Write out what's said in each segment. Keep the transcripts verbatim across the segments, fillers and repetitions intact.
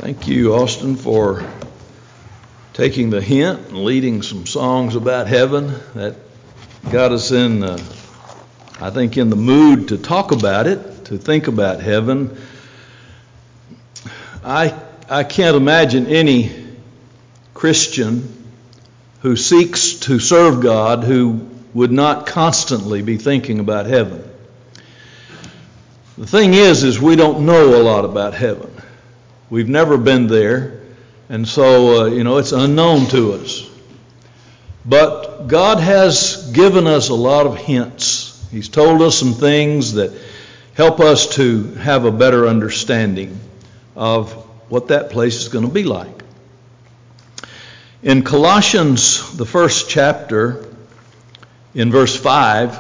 Thank you, Austin, for taking the hint and leading some songs about heaven. That got us in, uh, I think, in the mood to talk about it, to think about heaven. I I can't imagine any Christian who seeks to serve God who would not constantly be thinking about heaven. The thing is, is we don't know a lot about heaven. We've never been there, and so, uh, you know, it's unknown to us. But God has given us a lot of hints. He's told us some things that help us to have a better understanding of what that place is going to be like. In Colossians, the first chapter, in verse five,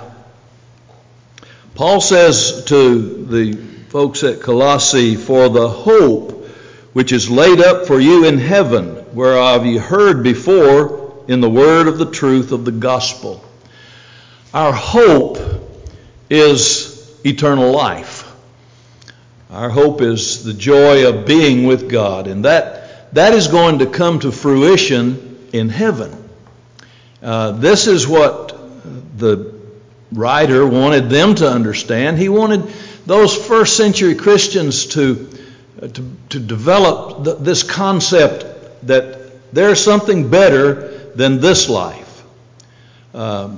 Paul says to the folks at Colossae, "For the hope which is laid up for you in heaven, whereof you heard before in the word of the truth of the gospel." Our hope is eternal life. Our hope is the joy of being with God, and that that is going to come to fruition in heaven. Uh, this is what the writer wanted them to understand. He wanted those first century Christians to To, to develop th- this concept that there's something better than this life. Um,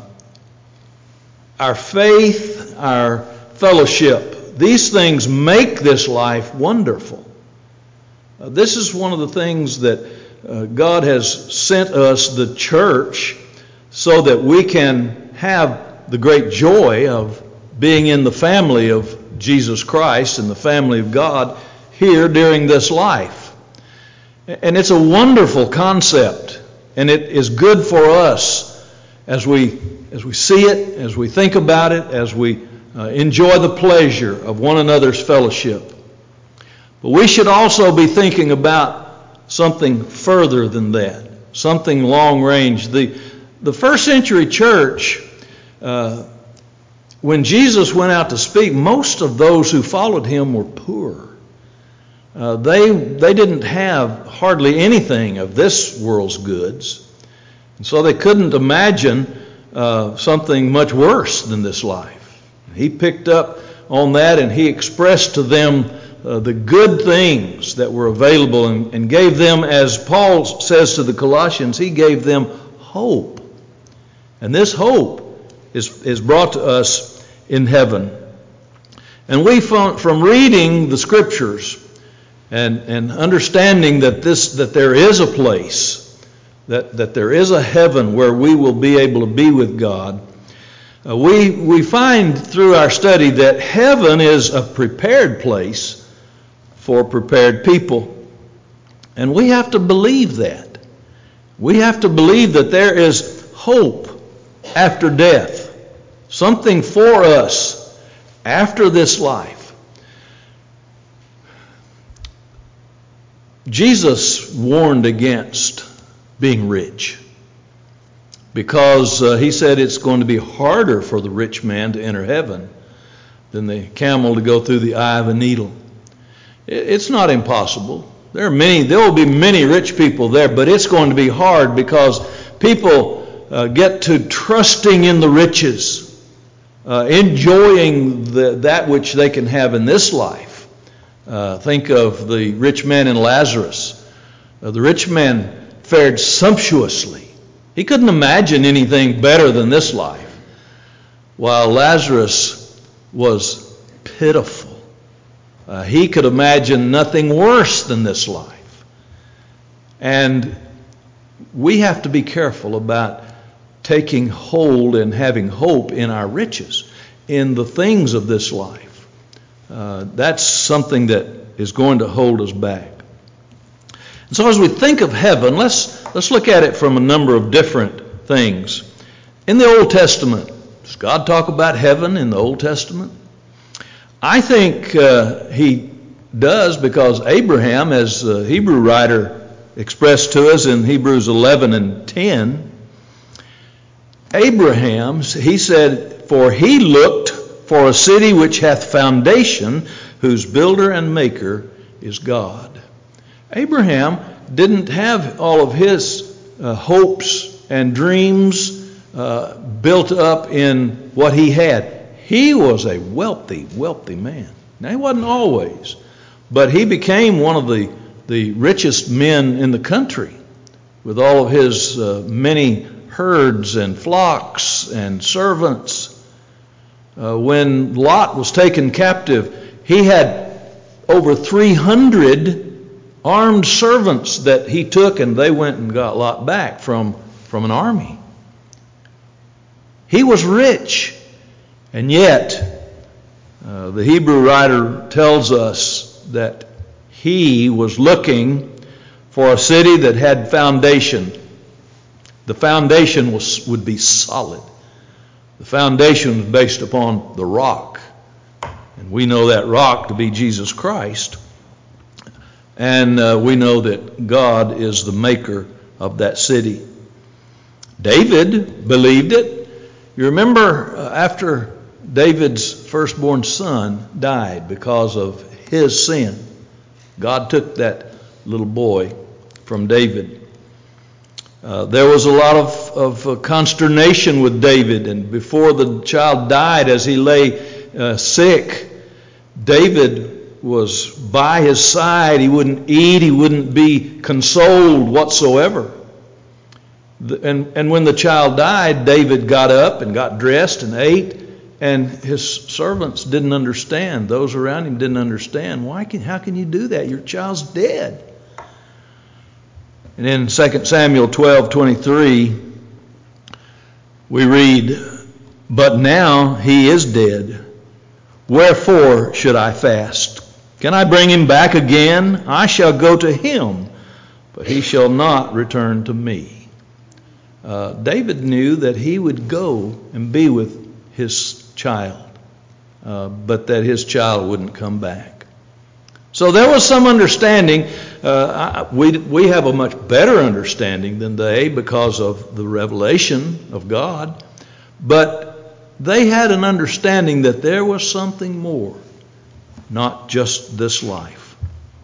our faith, our fellowship, these things make this life wonderful. Uh, this is one of the things that uh, God has sent us, the church, so that we can have the great joy of being in the family of Jesus Christ and the family of God here during this life. And it's a wonderful concept, and it is good for us as we as we see it, as we think about it, as we uh, enjoy the pleasure of one another's fellowship. But we should also be thinking about something further than that, something long range. The the first century church, uh, when Jesus went out to speak, most of those who followed him were poor. Uh, they they didn't have hardly anything of this world's goods, and so they couldn't imagine uh, something much worse than this life. He picked up on that, and he expressed to them uh, the good things that were available, and, and gave them, as Paul says to the Colossians, he gave them hope. And this hope is, is brought to us in heaven. And we found, from reading the Scriptures, And, and understanding that this that there is a place, that, that there is a heaven where we will be able to be with God, uh, we we find through our study that heaven is a prepared place for prepared people. And we have to believe that. We have to believe that there is hope after death, something for us after this life. Jesus warned against being rich because uh, he said it's going to be harder for the rich man to enter heaven than the camel to go through the eye of a needle. It's not impossible. There are many, there will be many rich people there, but it's going to be hard because people uh, get to trusting in the riches, uh, enjoying the, that which they can have in this life. Uh, think of the rich man and Lazarus. Uh, the rich man fared sumptuously. He couldn't imagine anything better than this life, while Lazarus was pitiful. Uh, he could imagine nothing worse than this life. And we have to be careful about taking hold and having hope in our riches, in the things of this life. Uh, that's something that is going to hold us back. And so as we think of heaven, let's let's look at it from a number of different things. In the Old Testament, does God talk about heaven in the Old Testament? I think uh, he does, because Abraham, as the Hebrew writer expressed to us in Hebrews eleven and ten, Abraham, he said, "For he looked for a city which hath foundation, whose builder and maker is God." Abraham didn't have all of his uh, hopes and dreams uh, built up in what he had. He was a wealthy, wealthy man. Now, he wasn't always, but he became one of the, the richest men in the country with all of his uh, many herds and flocks and servants. Uh, when Lot was taken captive, he had over three hundred armed servants that he took, and they went and got Lot back from, from an army. He was rich, and yet uh, the Hebrew writer tells us that he was looking for a city that had foundation. The foundation was, would be solid. The foundation was based upon the rock. And we know that rock to be Jesus Christ. And uh, we know that God is the maker of that city. David believed it. You remember uh, after David's firstborn son died because of his sin, God took that little boy from David. Uh, there was a lot of, of uh, consternation with David, and before the child died, as he lay uh, sick, David was by his side. He wouldn't eat, he wouldn't be consoled whatsoever. The, and, and when the child died, David got up and got dressed and ate, and his servants didn't understand. Those around him didn't understand. Why can, how can you do that? Your child's dead. And in Second Samuel twelve twenty-three, we read, "But now he is dead. Wherefore should I fast? Can I bring him back again? I shall go to him, but he shall not return to me." Uh, David knew that he would go and be with his child, uh, but that his child wouldn't come back. So there was some understanding. Uh, I, we, we have a much better understanding than they because of the revelation of God. But they had an understanding that there was something more, not just this life.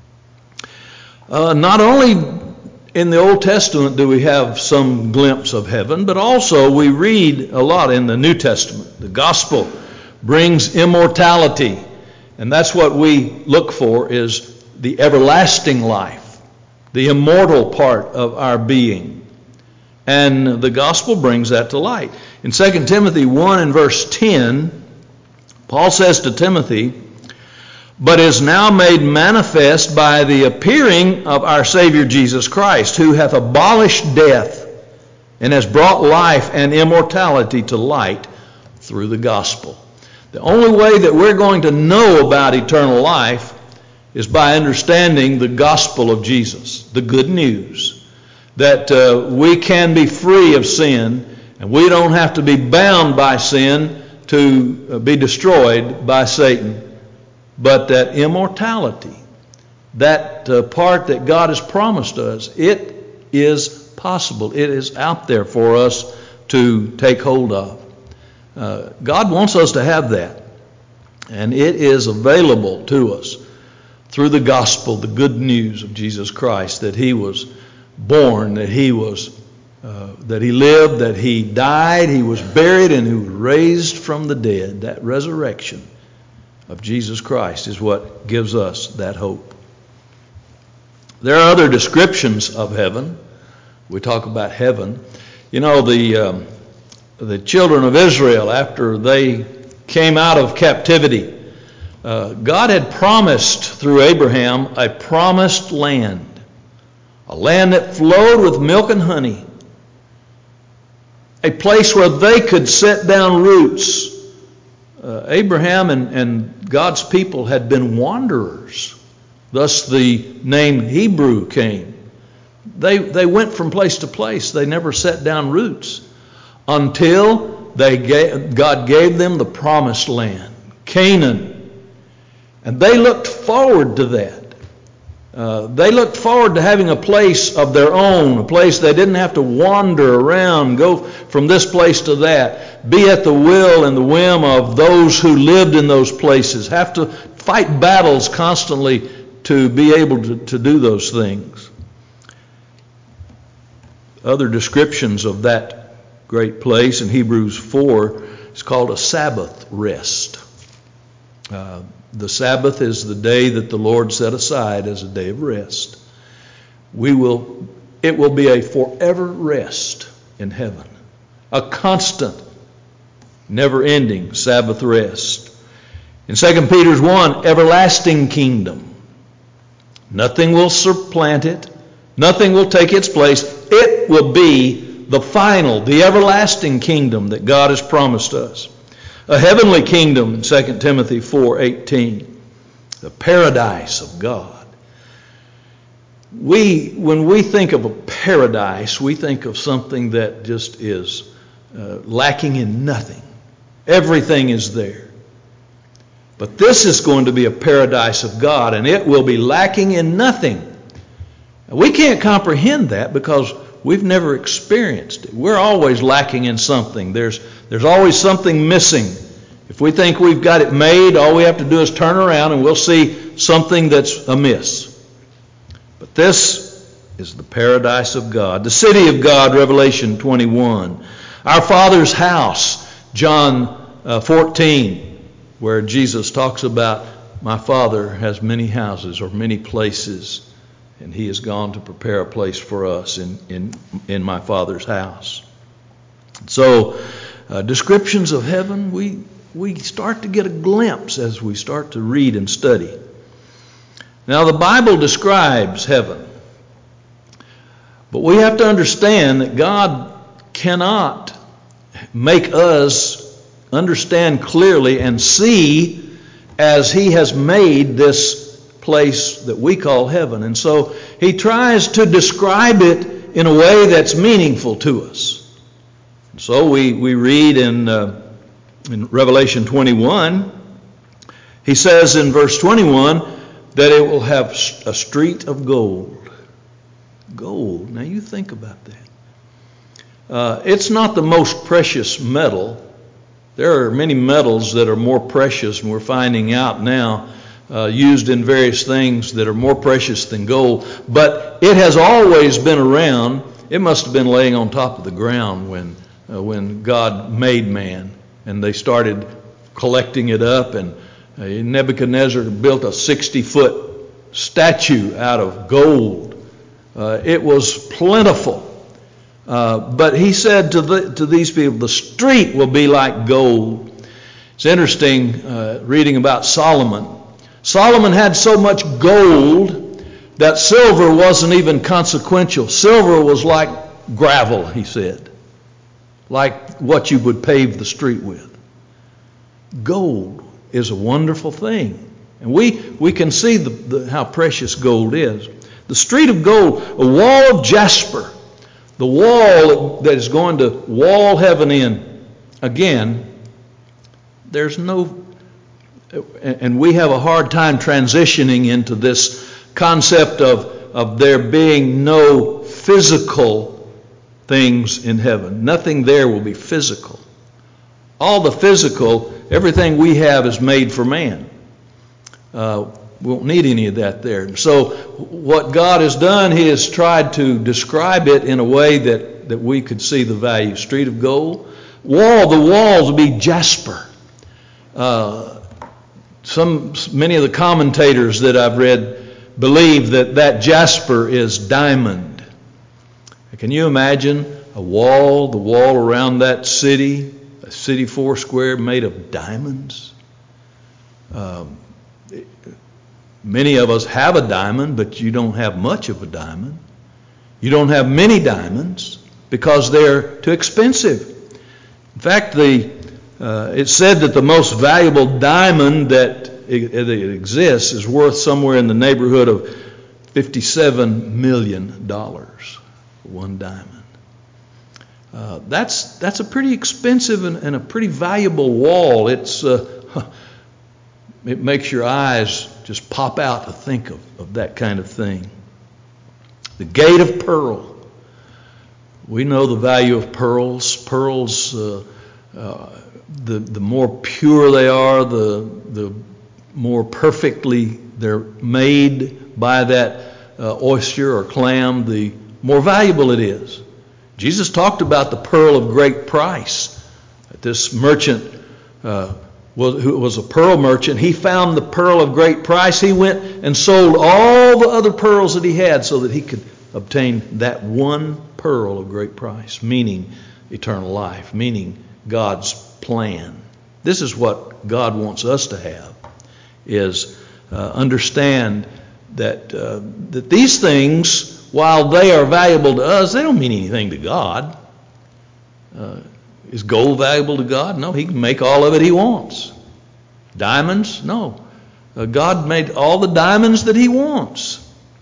Uh, not only in the Old Testament do we have some glimpse of heaven, but also we read a lot in the New Testament. The gospel brings immortality. And that's what we look for, is the everlasting life, the immortal part of our being. And the gospel brings that to light. In Second Timothy one and verse ten, Paul says to Timothy, "But is now made manifest by the appearing of our Savior Jesus Christ, who hath abolished death and has brought life and immortality to light through the gospel." The only way that we're going to know about eternal life is by understanding the gospel of Jesus, the good news, that uh, we can be free of sin and we don't have to be bound by sin to uh, be destroyed by Satan, but that immortality, that uh, part that God has promised us, it is possible. It is out there for us to take hold of. Uh, God wants us to have that, and it is available to us through the gospel, the good news of Jesus Christ, that he was born, that he was, uh, that he lived, that he died, he was buried, and he was raised from the dead. That resurrection of Jesus Christ is what gives us that hope. There are other descriptions of heaven. We talk about heaven. You know, the um, the children of Israel, after they came out of captivity, uh, God had promised through Abraham a promised land, a land that flowed with milk and honey, a place where they could set down roots. Uh, Abraham and, and God's people had been wanderers. Thus the name Hebrew came. They, they went from place to place. They never set down roots until they gave, God gave them the promised land, Canaan. And they looked forward to that. Uh, they looked forward to having a place of their own, a place they didn't have to wander around, go from this place to that, be at the will and the whim of those who lived in those places, have to fight battles constantly to to be able to, to do those things. Other descriptions of that great place in Hebrews four is called a Sabbath rest. Uh, the Sabbath is the day that the Lord set aside as a day of rest. We will, it will be a forever rest in heaven, a constant, never-ending Sabbath rest. In Second Peter one, everlasting kingdom. Nothing will supplant it. Nothing will take its place. It will be the final, the everlasting kingdom that God has promised us. A heavenly kingdom in Second Timothy four eighteen. The paradise of God. We, when we think of a paradise, we think of something that just is uh, lacking in nothing. Everything is there. But this is going to be a paradise of God, and it will be lacking in nothing. We can't comprehend that because we've never experienced it. We're always lacking in something. There's, there's always something missing. If we think we've got it made, all we have to do is turn around and we'll see something that's amiss. But this is the paradise of God. The city of God, Revelation twenty-one. Our Father's house, John uh, fourteen, where Jesus talks about, my Father has many houses or many places, and he has gone to prepare a place for us in, in, in my Father's house. So, uh, descriptions of heaven, we, we start to get a glimpse as we start to read and study. Now, the Bible describes heaven, but we have to understand that God cannot make us understand clearly and see as he has made this place that we call heaven. And so he tries to describe it in a way that's meaningful to us. So we, we read in, uh, in Revelation twenty-one, he says in verse twenty-one that it will have a street of gold. Gold. Now you think about that. Uh, it's not the most precious metal. There are many metals that are more precious, and we're finding out now, uh, used in various things that are more precious than gold. But it has always been around. It must have been laying on top of the ground when uh, when God made man, and they started collecting it up. And uh, Nebuchadnezzar built a sixty-foot statue out of gold. Uh, it was plentiful. Uh, but he said to the, to these people, the street will be like gold. It's interesting uh, reading about Solomon. Solomon had so much gold that silver wasn't even consequential. Silver was like gravel, he said, like what you would pave the street with. Gold is a wonderful thing. And we, we can see the, the, how precious gold is. The street of gold, a wall of jasper. The wall that is going to wall heaven in. Again, there's no, and we have a hard time transitioning into this concept of, of there being no physical things in heaven. Nothing there will be physical. All the physical, everything we have is made for man. Uh, we won't need any of that there. So what God has done, he has tried to describe it in a way that, that we could see the value. Street of gold. Wall, the walls will be jasper. Uh, some, many of the commentators that I've read believe that that jasper is diamond. Can you imagine a wall, the wall around that city, a city four square made of diamonds? Um, Many of us have a diamond, but you don't have much of a diamond. You don't have many diamonds because they're too expensive. In fact, the uh, it's said that the most valuable diamond that it, it exists is worth somewhere in the neighborhood of fifty-seven million dollars for one diamond. Uh, that's that's a pretty expensive and, and a pretty valuable wall. It's uh, it makes your eyes just pop out to think of, of that kind of thing. The gate of pearl. We know the value of pearls. Pearls, uh, uh, the, the more pure they are, the, the more perfectly they're made by that uh, oyster or clam, the more valuable it is. Jesus talked about the pearl of great price. This merchant uh, was, who was a pearl merchant, he found the pearl of great price. He went and sold all the other pearls that he had so that he could obtain that one pearl of great price, meaning eternal life, meaning God's plan. This is what God wants us to have, is uh, understand that uh, that these things, while they are valuable to us, they don't mean anything to God. Uh, is gold valuable to God? No, he can make all of it he wants. Diamonds? No. Uh, God made all the diamonds that he wants.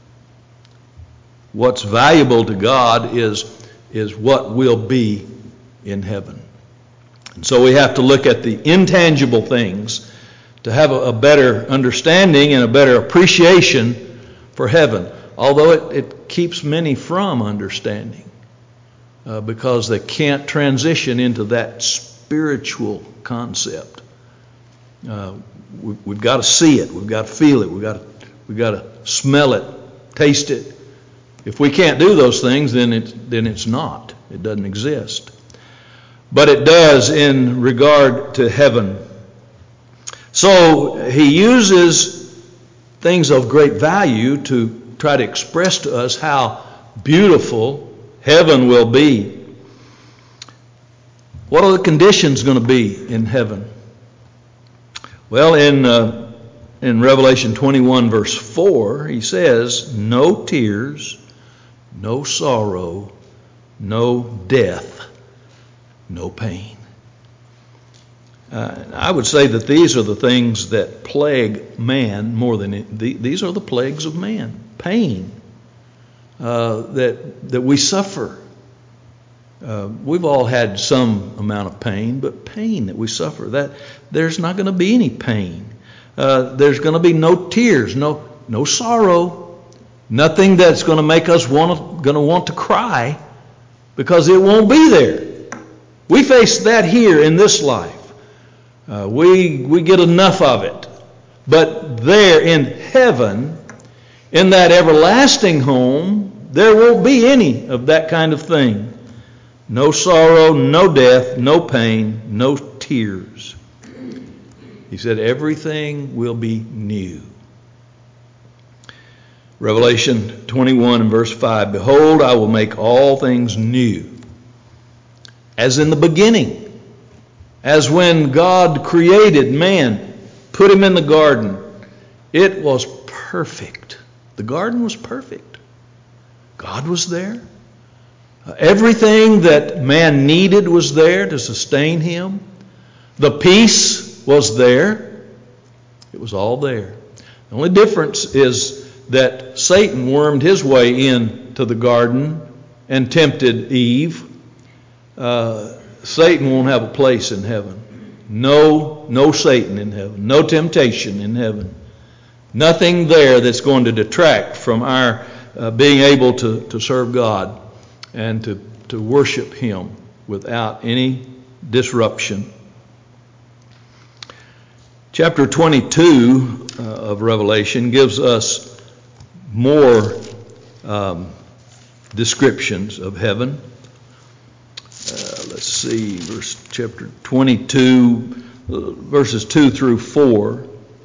What's valuable to God is, is what will be in heaven. And so we have to look at the intangible things to have a, a better understanding and a better appreciation for heaven. Although it, it keeps many from understanding uh, because they can't transition into that spiritual concept. Uh, we, we've got to see it. We've got to feel it. We've got to, we've got to smell it, taste it. If we can't do those things, then it's, then it's not. It doesn't exist. But it does in regard to heaven. So he uses things of great value to try to express to us how beautiful heaven will be. What are the conditions going to be in heaven? Well, in uh, in Revelation twenty-one, verse four, he says, no tears, no sorrow, no death, no pain. Uh, I would say that these are the things that plague man more than it, the, these are the plagues of man. Pain uh, that that we suffer. Uh, we've all had some amount of pain, but pain that we suffer, that there's not going to be any pain. Uh, there's going to be no tears, no no sorrow, nothing that's going to make us want going to want to cry, because it won't be there. We face that here in this life. Uh, we we get enough of it. But there in heaven, in that everlasting home, there won't be any of that kind of thing. No sorrow, no death, no pain, no tears. He said everything will be new. Revelation twenty-one and verse five, behold, I will make all things new. As in the beginning. As when God created man, put him in the garden. It was perfect. The garden was perfect. God was there. Everything that man needed was there to sustain him. The peace was there. It was all there. The only difference is that Satan wormed his way into the garden and tempted Eve. Uh, Satan won't have a place in heaven. No, no Satan in heaven. No temptation in heaven. Nothing there that's going to detract from our uh, being able to, to serve God and to, to worship him without any disruption. Chapter twenty-two uh, of Revelation gives us more um, descriptions of heaven. Uh, let's see, verse chapter twenty-two, uh, verses two through four.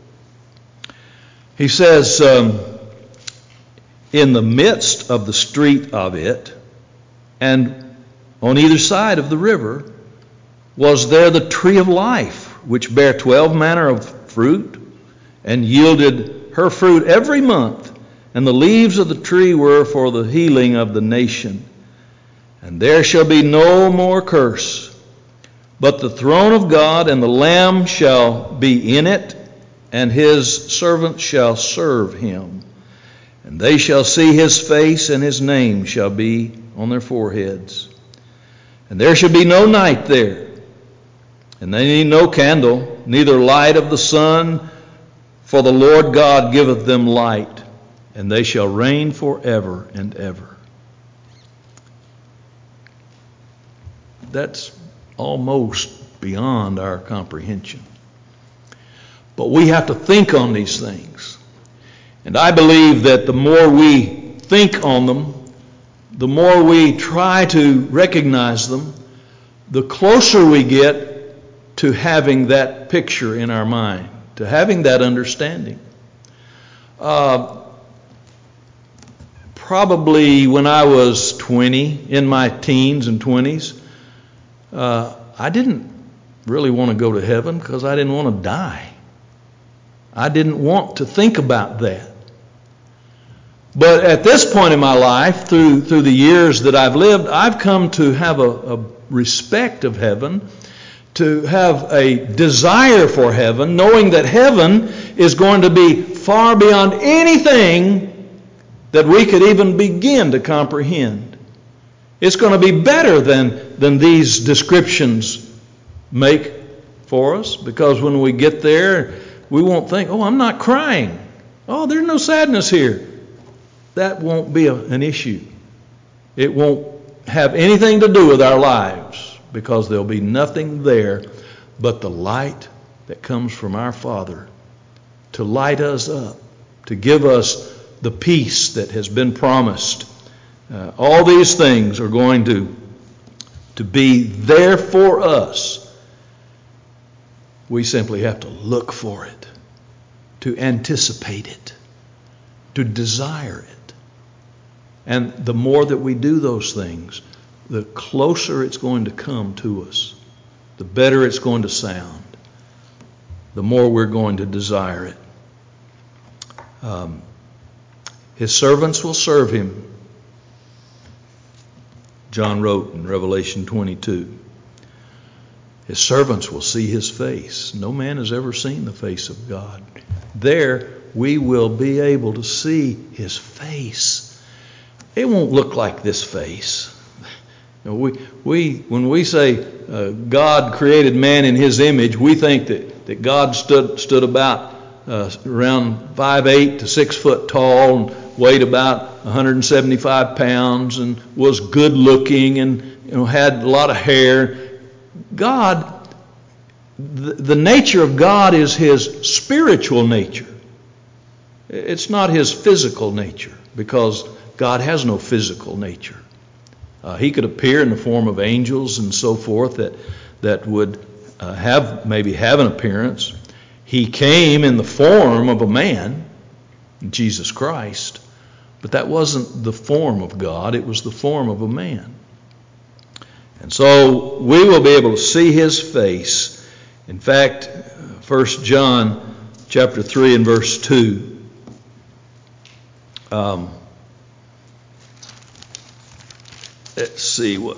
He says, um, in the midst of the street of it, and on either side of the river, was there the tree of life, which bare twelve manner of fruit, and yielded her fruit every month. And the leaves of the tree were for the healing of the nation. And there shall be no more curse, but the throne of God and the Lamb shall be in it, and his servants shall serve him. And they shall see his face, and his name shall be on their foreheads. And there shall be no night there, and they need no candle, neither light of the sun, for the Lord God giveth them light, and they shall reign forever and ever. That's almost beyond our comprehension. But we have to think on these things. And I believe that the more we think on them, the more we try to recognize them, the closer we get to having that picture in our mind, to having that understanding. Uh, probably when I was twenty, in my teens and twenties, uh, I didn't really want to go to heaven because I didn't want to die. I didn't want to think about that. But at this point in my life, through through the years that I've lived, I've come to have a, a respect of heaven, to have a desire for heaven, knowing that heaven is going to be far beyond anything that we could even begin to comprehend. It's going to be better than, than these descriptions make for us, because when we get there, we won't think, oh, I'm not crying. Oh, there's no sadness here. That won't be a, an issue. It won't have anything to do with our lives, because there'll be nothing there but the light that comes from our Father to light us up, to give us the peace that has been promised. Uh, all these things are going to, to be there for us. We simply have to look for it, to anticipate it, to desire it. And the more that we do those things, the closer it's going to come to us, the better it's going to sound, the more we're going to desire it. Um, his servants will serve him, John wrote in Revelation twenty-two. His servants will see his face. No man has ever seen the face of God. There we will be able to see his face. It won't look like this face. You know, we, we, when we say uh, God created man in his image, we think that, that God stood stood about uh, around five eight to six foot tall and weighed about one hundred seventy-five pounds and was good looking and you know had a lot of hair. God, the, the nature of God is his spiritual nature. It's not his physical nature, because God has no physical nature. Uh, he could appear in the form of angels and so forth that that would uh, have maybe have an appearance. He came in the form of a man, Jesus Christ, but that wasn't the form of God. It was the form of a man. And so we will be able to see his face. In fact, First John chapter three and verse two. Um, Let's see what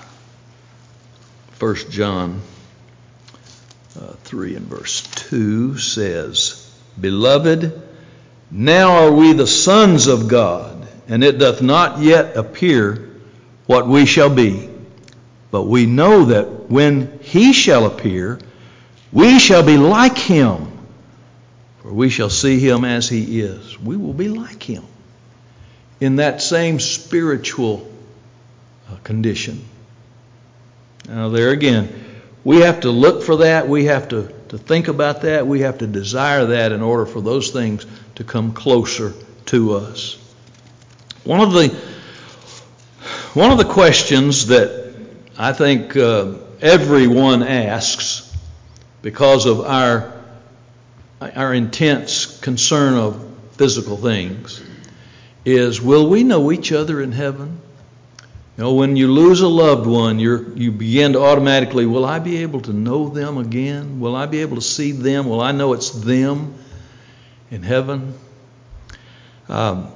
First John uh, three and verse two says. Beloved, now are we the sons of God, and it doth not yet appear what we shall be. But we know that when he shall appear, we shall be like him, for we shall see him as he is. We will be like him in that same spiritual condition. Now there again, we have to look for that. We have to, to think about that. We have to desire that in order for those things to come closer to us. One of the one of the questions that I think uh, everyone asks, because of our our intense concern of physical things, is, will we know each other in heaven? You know, when you lose a loved one, you you begin to automatically, will I be able to know them again? Will I be able to see them? Will I know it's them in heaven? Um,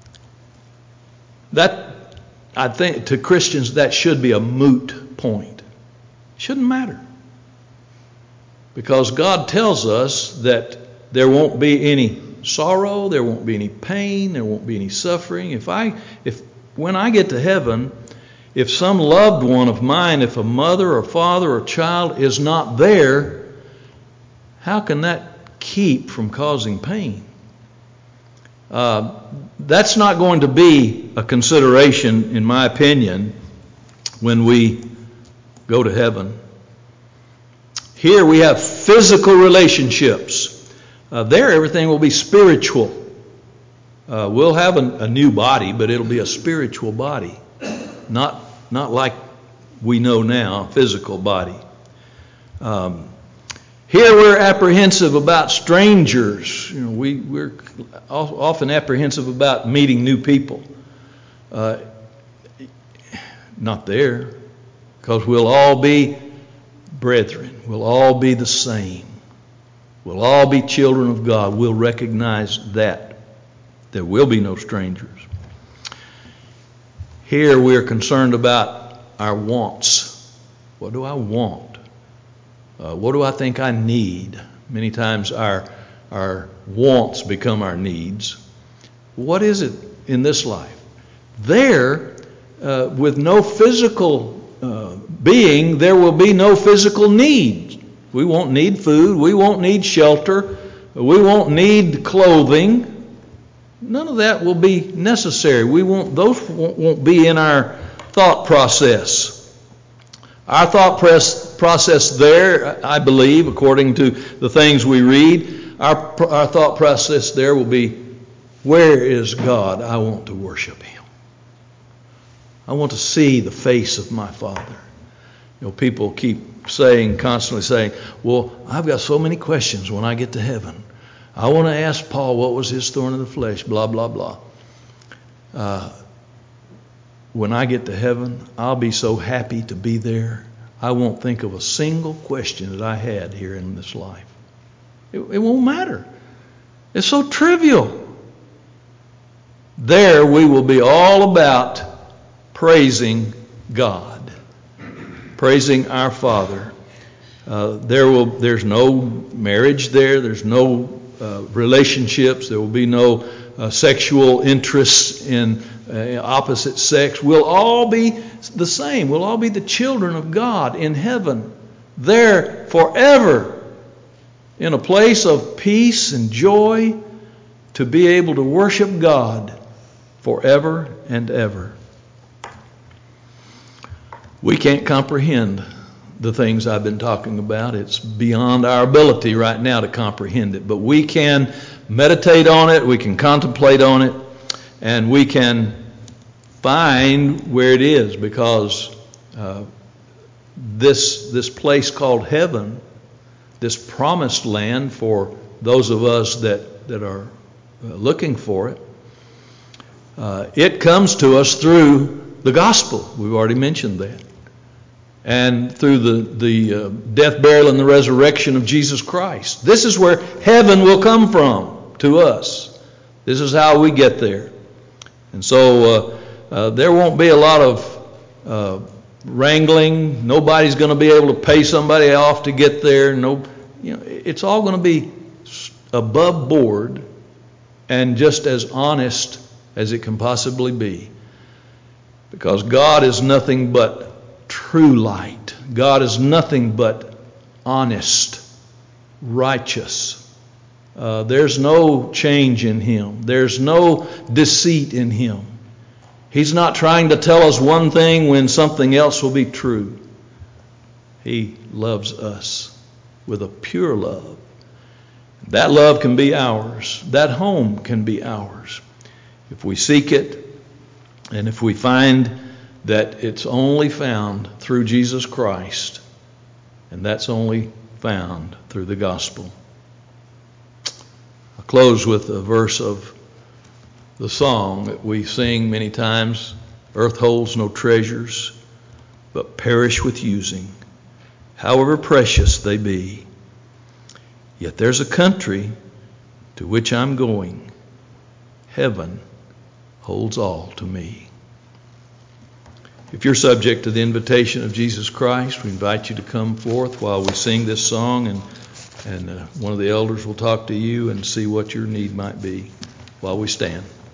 that, I think, to Christians, that should be a moot point. It shouldn't matter. Because God tells us that there won't be any sorrow, there won't be any pain, there won't be any suffering. If I, if when I get to heaven, if some loved one of mine, if a mother or father or child is not there, how can that keep from causing pain? Uh, that's not going to be a consideration, in my opinion, when we go to heaven. Here we have physical relationships. Uh, there everything will be spiritual. Uh, we'll have a, a new body, but it'll be a spiritual body, not not like we know now, a physical body. Um, here we're apprehensive about strangers. You know, we, we're often apprehensive about meeting new people. Uh, not there, because we'll all be brethren. We'll all be the same. We'll all be children of God. We'll recognize that. There will be no strangers. Here we're concerned about our wants. What do I want? Uh, what do I think I need? Many times our, our wants become our needs. What is it in this life? There, uh, with no physical uh, being, there will be no physical need. We won't need food. We won't need shelter. We won't need clothing. None of that will be necessary. We won't; those won't, won't be in our thought process. Our thought press, process there, I believe, according to the things we read, our, our thought process there will be, where is God? I want to worship Him. I want to see the face of my Father. You know, people keep saying, constantly saying, well, I've got so many questions when I get to heaven. I want to ask Paul what was his thorn in the flesh, blah, blah, blah. Uh, when I get to heaven, I'll be so happy to be there. I won't think of a single question that I had here in this life. It, it won't matter. It's so trivial. There we will be all about praising God, praising our Father. Uh, there will, there's no marriage there. There's no uh, relationships. There will be no uh, sexual interests in uh, opposite sex. We'll all be the same. We'll all be the children of God in heaven, there forever, in a place of peace and joy, to be able to worship God forever and ever. We can't comprehend the things I've been talking about. It's beyond our ability right now to comprehend it. But we can meditate on it, we can contemplate on it, and we can find where it is, because uh, this, this place called heaven, this promised land for those of us that, that are looking for it, uh, it comes to us through the gospel. We've already mentioned that. And through the, the uh, death, burial, and the resurrection of Jesus Christ. This is where heaven will come from to us. This is how we get there. And so uh, uh, there won't be a lot of uh, wrangling. Nobody's going to be able to pay somebody off to get there. No, you know, it's all going to be above board and just as honest as it can possibly be. Because God is nothing but true light. God is nothing but honest, righteous. Uh, there's no change in Him. There's no deceit in Him. He's not trying to tell us one thing when something else will be true. He loves us with a pure love. That love can be ours. That home can be ours. If we seek it, and if we find that it's only found through Jesus Christ, and that's only found through the gospel. I'll close with a verse of the song that we sing many times. Earth holds no treasures, but perish with using, however precious they be. Yet there's a country to which I'm going. Heaven holds all to me. If you're subject to the invitation of Jesus Christ, we invite you to come forth while we sing this song, and, and uh, one of the elders will talk to you and see what your need might be while we stand.